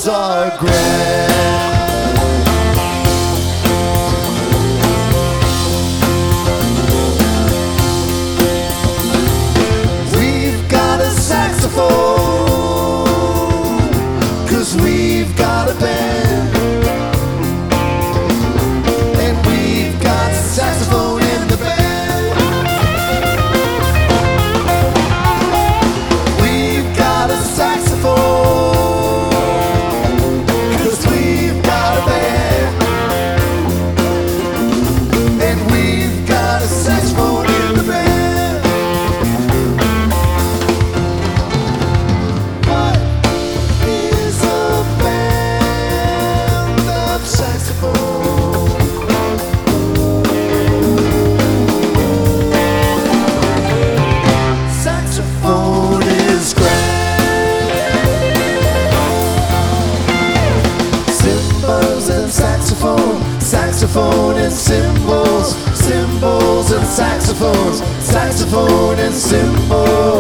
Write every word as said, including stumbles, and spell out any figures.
cymbals are grand. We've got a saxophone, 'cause we've got a band. And we've got a saxophone in the band. We've got a saxophone, 'cause we've got a band. And we've got a saxophone in the band. What is a band of saxophone? Saxophone is grand. Cymbals and saxophone, saxophone and cymbals, cymbals and saxophones, saxophone and cymbals.